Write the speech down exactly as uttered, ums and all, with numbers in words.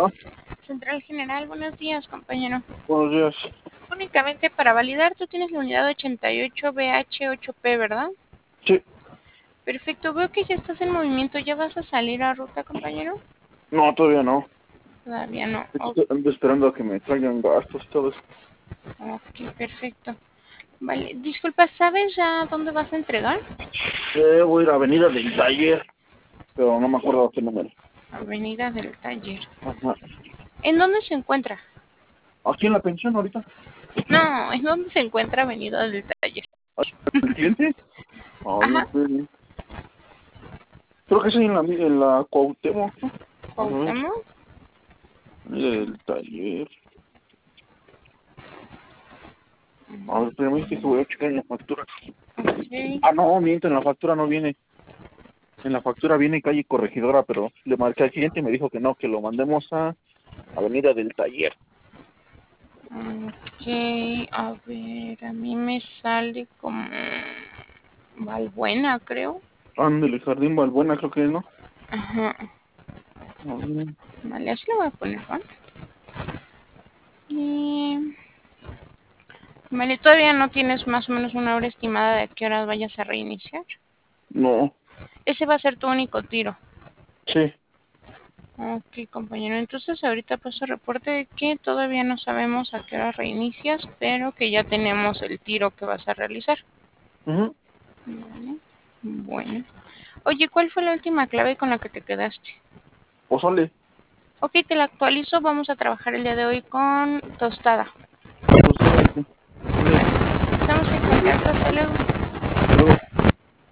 Bueno, Central General, buenos días, compañero. buenos días. Únicamente para validar, tú tienes la unidad ochenta y ocho B H ocho P, ¿verdad? Sí, Perfecto, veo que ya estás en movimiento. ¿Ya vas a salir a ruta, compañero? no, todavía no. Todavía no. O- Estoy ando esperando a que me traigan gastos y todo eso. ok, perfecto. Vale, disculpa, ¿sabes ya dónde vas a entregar? Eh, voy a ir a Avenida del Taller, pero no me acuerdo qué número. Avenida del Taller. Ajá. ¿En dónde se encuentra? Aquí en la pensión ahorita. No, ¿en dónde se encuentra Avenida del Taller? ¿El cliente? A ver, Ajá, espere. Creo que es ahí en la, en la Cuauhtémoc, ¿no? A ver, Cuauhtémoc. Avenida del Taller. A ver, pero me dice que voy a checar en la factura. Ok. Ah, no, miento, en la factura no viene. En la factura viene calle Corregidora, pero le marqué al cliente y me dijo que no, que lo mandemos a Avenida del Taller. Ok, a ver, a mí me sale como Valbuena, creo. Ándale, Jardín Balbuena, creo que es, ¿no? Ajá, A ver. vale, así lo voy a poner, ¿va? Y... Vale, todavía no tienes más o menos una hora estimada de a qué horas vayas a reiniciar. No, Ese va a ser tu único tiro. sí. Ok, compañero, entonces ahorita paso reporte de que todavía no sabemos a qué hora reinicias, pero que ya tenemos el tiro que vas a realizar. Ujú. Vale, bueno. Oye, ¿cuál fue la última clave con la que te quedaste? Pozole. Ok, te la actualizo. Vamos a trabajar el día de hoy con tostada. Tostada, sí. Vale. Estamos en contacto. Hasta luego.